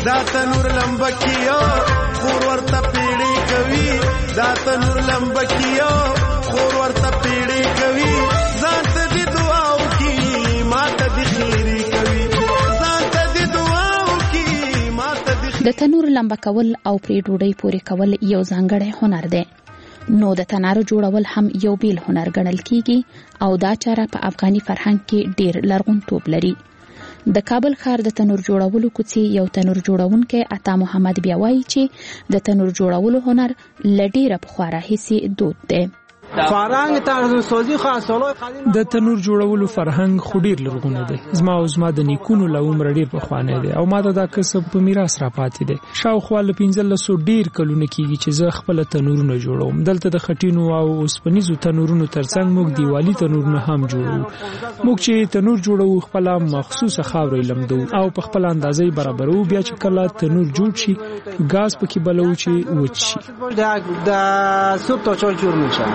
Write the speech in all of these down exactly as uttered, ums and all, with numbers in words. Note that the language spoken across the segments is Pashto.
دا تنور لمبکیو خور ورته پیړې کوي دا تنور لمبکیو خور ورته پیړې کوي ځان ته دې دعا وکي ماته دې خیری کوي ځان ته دې دعا وکي ماته دې. د تنور لمبه کول او پرې ډوډۍ پورې کول یو ځانګړی هنر دی، نو د تنارو جوړول هم یو بیل هنر ګڼل کیږي او دا چاره په افغاني فرهنګ کې ډیر لرغونتوب لري. د کابل ښار د تنور جوړولو کوڅې یو تنور جوړونکی عطا محمد بیا وایي چې د تنور جوړولو هنر له ډیره پخوا راهیسې دود دی. فرهنګ طرز سازی خاصولو د تنور جوړولو فرهنګ خو ډیر لرغونی دی. زما او زما د نیکونو له عمر ډیر پخوانی دی او ما ته دا کسب په میراث را پاتې دی. شاوخوا له پنځلسو ډیر کلونه کېږي چې زه خپل تنورونه جوړوم. دلته د خټینو او اوسپنیزو تنورونو ترڅنګ موږ دیوالي تنورونه هم جوړو. موږ چې تنور جوړو خپل مخصوصه خاورې لمدو او په خپل اندازې برابرو، بیا چې کله تنور جوړ شي ګاز پکې بلو چې وچ شي. د سوپ ته چول جوړ نشي.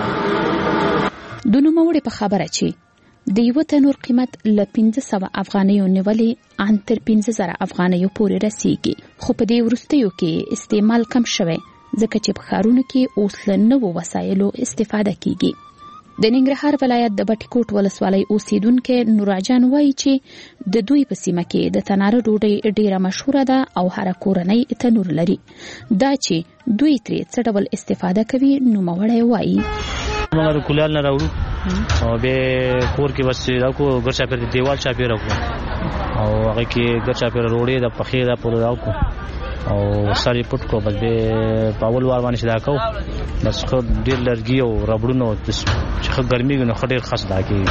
د نوموړي په خبره چې د یو تنور قیمت له پنځه سوه افغانیو نیولې ان تر پنځه زره افغانیو پورې رسیږي، خو په دې وروستیو کې استعمال کم شوی ځکه چې په ښارونو کې اوس له نوو وسایلو استفاده کیږي. د ننګرهار ولایت د بټي کوټ ولسوالۍ اوسیدونکو نوراجان وایي چې د دوی په سیمه کې د تناره ډوډۍ ډیره مشهوره ده او هر کورنۍ تنور لري. دا چې دوی ترې څه ډول استفاده کوي نوموړی وایي. موږ کولال نه راوړو او به کور کې بس راکو ګرچا پر دیوال چا پیر راکو او هغه کې ګرچا پر روړې د پخې دا پر راکو او ساري پټ کو بس به پاول وار باندې شدا کو بس خو ډیر لرګي او ربړونو چې خو ګرمي نو خډیر خاص دا کې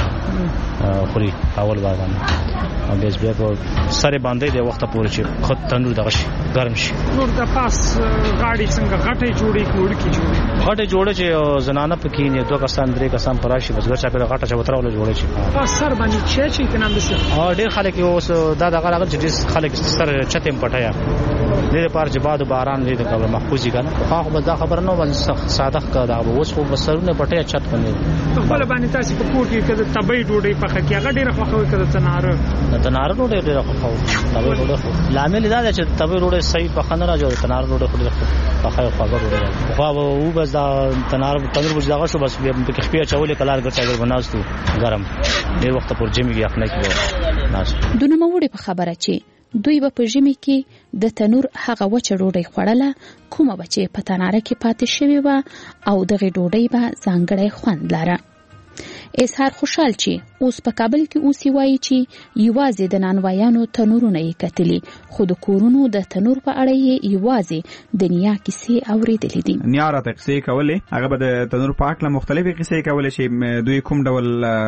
خوري پاول وار باندې او بس به په ساري باندې د وخت پورې چې خو تنور دغه شي ګرم شي. نور د پاس غاړي څنګه غټه جوړي کوړ کی جوړي غټه جوړه چې زنانه پکې نه دوه کسان درې کسان پراشي بس ګرچا پر غټه چوتراول جوړه شي. پاس سر باندې چې چې کنه بس ا ډیر خلک اوس دا دغه راغل چې خلک سر چتم پټایا دې لپاره چې باد باران دې د قبل محفوظي کنه خو خو دا خبر نه ول ساده کا دا اوس خو بسرونه پټه چت باندې خپل باندې تاسو په کوټ کې کده تبې ډوډۍ په خکې هغه ډیره خوخه کده تناره تناره ډوډۍ ډیره خوخه تبې ډوډۍ لامل دا چې تبې ډوډۍ صحیح په خنه راځي تناره ډوډۍ خو په خای خواږه ډوډۍ خو او بس دا تناره تنور بوج داغه شو بس په خپې چولې کلار ګټا ګر بناستو ګرم ډیر وخت پر جمی کې خپل کې ناس. د نوموړي په خبره چې دوی به په ژمي کې د تنور هغه وچه ډوډۍ خوړله کومه به چې په تناره کې پاتې شوې وه او دغه ډوډۍ به ځانګړی خوند لره. اظهار خوشحال چې اوس په کابل کې اوسي وایي چې یوازې د نانوایانو تنورونه یې کتلي خو د کورونو د تنور په اړه یې یوازې د نیا کیسې اورېدلې دي. نیا راته کیسې کولې، هغه به د تنور په اړه مختلفې کیسې کولې چې دوی کوم ډول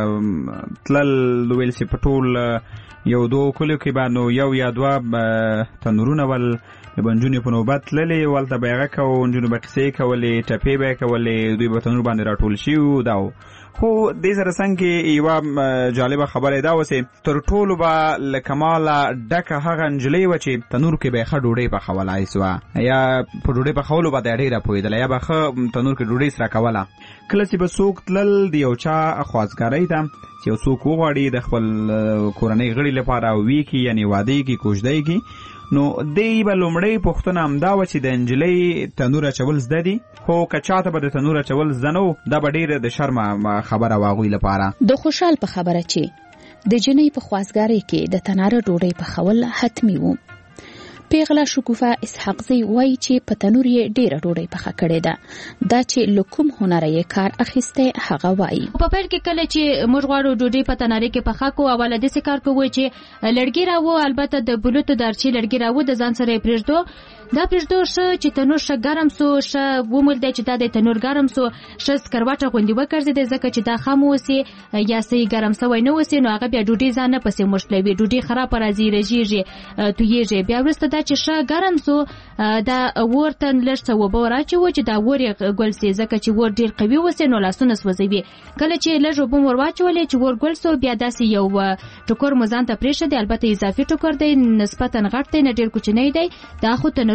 تلل ویل سي په ټول یو دوه کلو کې باندې یو یا دوه تنورونه ول بنجونې په نوبت للې ولته بیغه کو انجونو بقسې کولې ټپې به کولې دوی په تنور باندې راټول شي دا خو دې سره څنګه یو جالبه خبره دا وسه تر ټولو به لکماله ډکه هغه انجلې و چې تنور کې به خ ډوډۍ په خولای سو یا په ډوډۍ په خولو به ډېره پویدل یا به خ تنور کې ډوډۍ سره کوله کله چې به څوک تلل دی او چا خواځګاری ته چې څوک وغواړي د خپل کورنۍ غړي لپاره وی کی یعنی واده کی کوژدای کی نو دی به لومړی پوښتنه همدا و چې د انجلۍ تنور اچول زده دي خو که چاته به د تنور اچول زده نه و دا به ډېره د شرمه خبره و هغوی لپاره. د خوشحال په خبره چې د جنۍ په خواځګارۍ کې د تناره ډوډۍ پخول حتمي و. پیغله شکوفه اسحاقزی وایي چې په تنور یې ډیره ډوډۍ پخه کړې ده. دا چې له کوم هنره یې کار اخیستی هغه وایي. په پیل کې کله چې موږ غواړو ډوډۍ په تناره کې پخه کو اوله داسې کار کوو چې لرګي راوو البته د بلوتو دارچې لرګي راوو د ځان سره یې پرېږدو دا پرېږدو ښه چې تنور ښه ګرم سو ښه ومولیدی چې دا د تنور ګرم سو ښه سکروټه غوندې وګرځېدی ځکه چې دا خام اوسي یا صحیح ګرم سوی نه اوسي نو هغه بیا ډوډۍ ځان نه پسې موښلوي ډوډۍ خرابه راځي رژېږي تویېږي بیا وروسته دا چې ښه ګرم سو دا اور ته لږ څه اوبه وراچوو چې دا اور یې ګل سي ځکه چې اور ډېر قوي اوسي نو لاسونه سوځوي کله چې لږ اوبه ور واچولې چې اور ګل سو بیا داسې یو ټوکر مو ځان ته پرېښودی البته اضافي ټوکر دی نسبتا غټ دی نه ډېر کوچنی دی دا خو تنور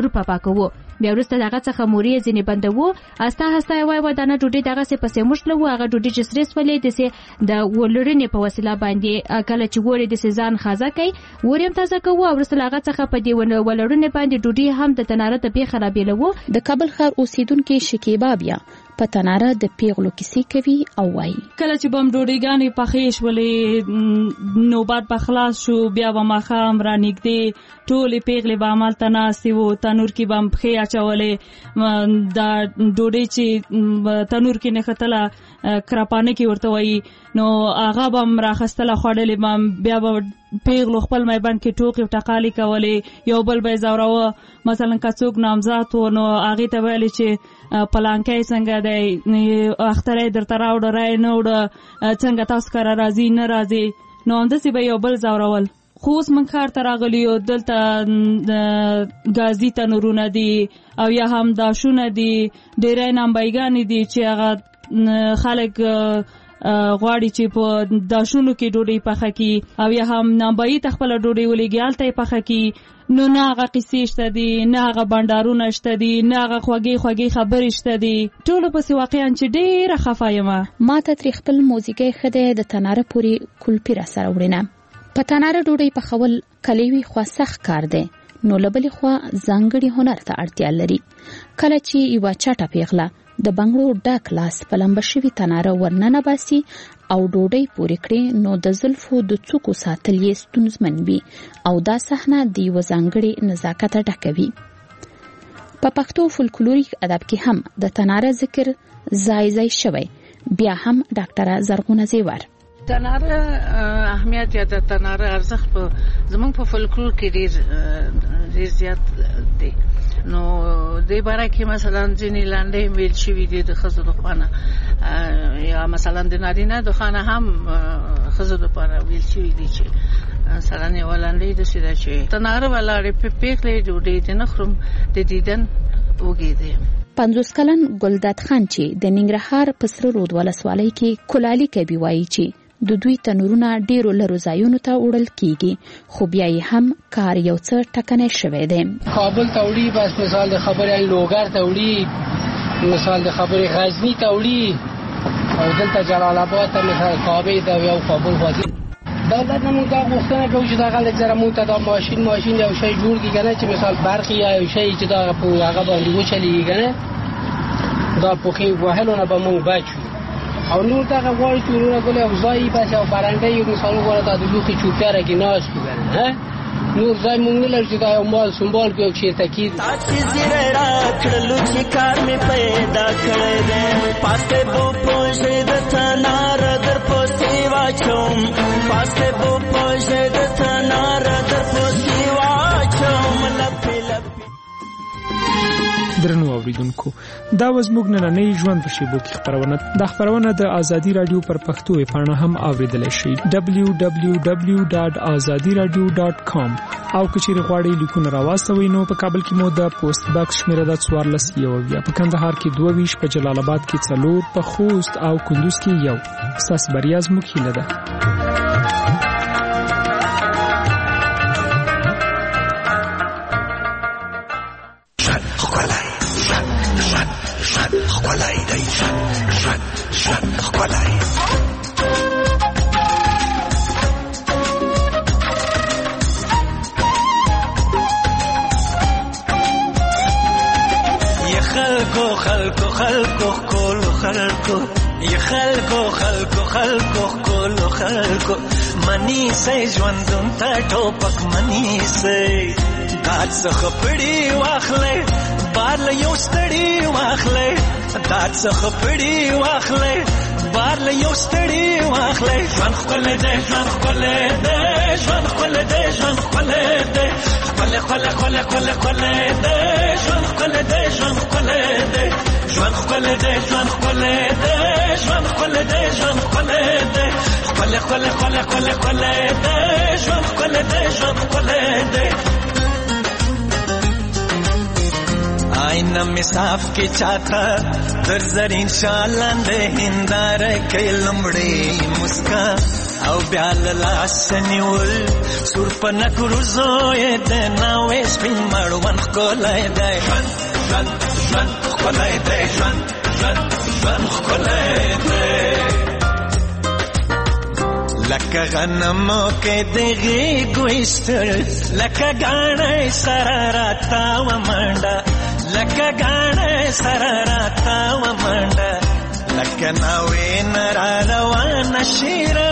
تنور په پاکو. بیا وروسته دغه څخه موري ځینې بندوو استه استه وای وای دانه ډوډۍ دغه سه پسې مشلو هغه ډوډۍ چې سریس ولې د سه د ولړنې په وسیله باندې کله چې ګوري د سزان خازه کوي وریم تازه کوو او وروسته هغه څخه په دی ولړنې باندې ډوډۍ هم د تناره ته به خرابېلو. د کابل ښار اوسیدونکو شکیبا بیا په تناره د پیغلو کیسې کوي او وایي کله چې بم ډوډۍ پخې شولې نوبات په خلاص شو بیا به ماښام را نږدې ټولې پیغلې به همالته ناستې وو تنور کې به هم پښې اچولې دا ډوډۍ چې تنور کې نښتله کراپانه کې ورته وایي نو هغه به هم راخستله خوړلې به هم بیا به پیغلو خپل میبند کې ټوکې ټقالې کولې یو بل به یې ځوراوه مثلا که څوک نامزاد و نو هغې ته ویلې چې پلانکی څنګه دی اختری درته راوړه رای نه وړه څنګه تاسو کره راځي نه راځي نو همداسې به یو بل ځورول. خو اوس موږ ښار ته راغلي یو دلته ګازي تنورونه دي او یا هم داشونه دي ډېری نامبایګانې دي چې هغه خلک غواړي چې په داشونو کې ډوډۍ پخه کړي او یا هم نامبایي ته خپله ډوډۍ ولېږي هلته یې پخه کړي نو نه هغه قصې شته دي نه هغه بنډارونه شته دي نه هغه خوږې خوږې خبرې شته دي ټولو پسې واقعا چې ډېره خفه یم. ما ته ترې خپل موزیګی ښه دی د تناره پورې کلپي را سره وړینه. په تناره ډوډۍ پخول کلیوي خوا سخت کار دی نو له بلې خوا ځانګړي هنر ته اړتیا لري. کله چې یوه چټه پیغله د بنګړو ډک لاس په لمبه شوي تناره ورننه باسي او ډوډۍ پورې کړي نو د زلفو د څوکو ساتل یې ستونزمن وي او دا صحنه د یوه ځانګړي نزاکته ډکه وي. په پښتو فولکلوریک ادب کې هم د تناره ذکر ځای ځای شوی. بیا هم ډاکټره زرغونه زیور تناره اهمیت یا د تناره ارزښت په زمونږ په فولکلور کې ډېر ډېر زیات دی. نو د باره کې مثلا ځینې لنډۍ ویل شوي دي د ښځو د خوا نه یا مثلا د نارینه د خوا نه هم ښځو دپاره ویل شوي دي چې مثلا یوه لنډۍ داسې ده چې تناره ولاړې په پیغلې ډوډۍ دې نه خورم د دیدن وږې دی. پنځوس کلن ګلداد خان چې د ننګرهار په سره رود ولسوالۍ کې کلالي کوي وایي چې د دوی تنورونه ډیرو لرو ځایونو ته وړل کیږي خو بیا یې هم کار یو څه ټکنی شوی دی. کابل ته وړي بس مثال د خبرې لوګر ته وړي مثال د خبرې غزنی ته وړي او دلته جلال آباد ته مثال کابل ته یو کابل وځي. دولت نه موږ دا غوښتنه کوو چې دغه لږ زره موږ ته دا ماشین ماشین یو شی جوړ کړي که نه چې مثال برق یا یو شی چې دا په هغه باندې وچلېږي که نه دا پوښې وهلو نه به موږ بچ شو او نور دغه غواړي چې ورونه ګلې او ځای بس یو برنډه یو مثال وګوره دا د لوښي چوپتره کې ناست وو که نه نور ځای موږ نه لرو چې دا یو مال سنبال کړو چېرته کېږي. کړلو چې کار مې پیدا کړی دی پاسې بو پوژې د تناره در پسې واچوم پاسې بو پوژې د تناره در پسې واچوم لپې لپې. درنو اوریدونکو دا و زموږ نننۍ ژوند په شیبو کې خپرونه. دا خپرونه د آزادي رادیو پر پښتو پاڼه هم اوریدلی شئ دبلیو دبلیو دبلیو ډاټ آزادي رادیو ډاټ کام او که چیرې غواړئ لیکونه راواستوئ نو په کابل کې مو د پوسټ باکس شمیره ده څوارلس یو اویا په کندهار کې دوه ویشت په جلال آباد کې څلور په خوست او کندوز کې یو. ستاسو بریا زموږ هیله ده. خلای دی ژوند ژوند ژوند خلای ی خلکو خلکو خلکو کول خلکو ی خلکو خلکو خلکو کول خلکو منی سې ژوندون ته ټوپک منی سې دات څخه پړی واخلې بار له یو ستړي واخلې دات څخه پړی واخلې بار له یو ستړي واخلې ژوند خپل دې ژوند خپل دې ژوند خپل دې ژوند خپل دې خپل خپل خپل خپل خپل دې ژوند خپل دې ژوند خپل دې ژوند خپل دې ژوند خپل دې ژوند خپل دې ژوند خپل دې خپل خپل خپل خپل خپل دې ژوند خپل دې ژوند خپل دې آئینہ میں صاف کے چاہتا در زرین شالان دے ہندار کئی لمڑے مسکا او بیال لاس نیول سور پنک روزوئے دینا ویس پین مڑو ژوند ښکلی دی ژوند ژوند ژوند ښکلی دی ژوند ژوند ژوند ښکلی دی لکه غنمو کې د غېږو ایستل لکه ګاڼی سره راتاوه منډه لکه ګاڼی سره راتاوه منډه لکه ناوې نه را روانه شیره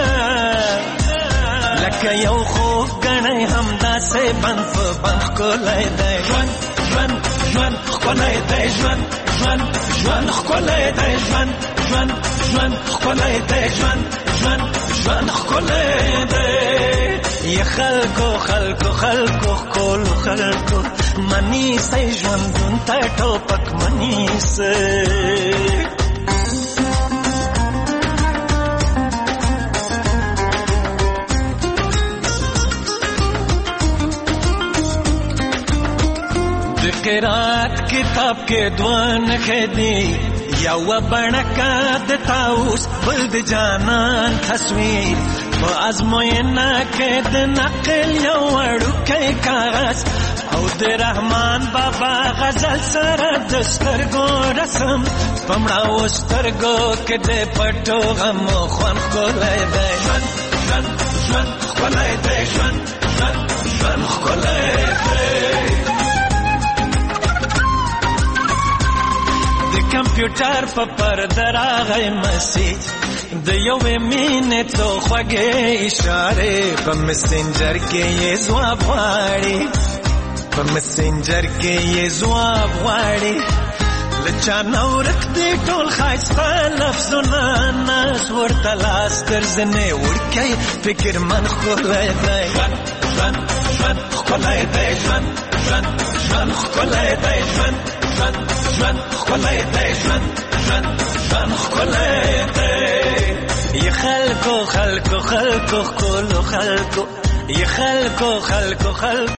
لکه یو خوږ ګڼی همداسې بند په بند ښکلی دی ژوند ژوند ژوند ښکلی دی ژوند ژوند ژوند ښکلی دی ژوند ژوند ژوند ښکلی دی ژوند ژوند ژوند ښکلی دی ی خلکو خلکو خلکو ښکلو خلکو منیسئ ژوندون ته ټوپک منیسئ قرات کتاب کې دوان خدي یو بڼکا د تاوس بل د جانان تصویر په ازموینه کې د نقل یو وړوکی کاغذ او د رحمان بابا غزل سره د سترګو رسم په مړاو سترګو کې د پټو غمو خوند ښکلی دی ژوند ژوند ژوند ښکلی دی ژوند ژوند ژوند ښکلی دی کمپیوټر په پرده راغی مسیح د یوې مینې څو خوږې اشارې په مسنجر کې یې ځواب غواړي په مسنجر کې یې ځواب غواړي له چا نه ورک دي ټول ښایسته لفظونه ناز ورته لاس تر زنې وړکی فکر من ښکلی دی ژوند ژوند ژوند ښکلی دی ژوند ژوند ژوند ښکلی دی ژوند ژوند ژوند ښکلی دی ژوند ژوند ژوند ښکلی دی ی خلکو خلکو خلکو ښکلو خلکو ی خلکو خلکو خلکو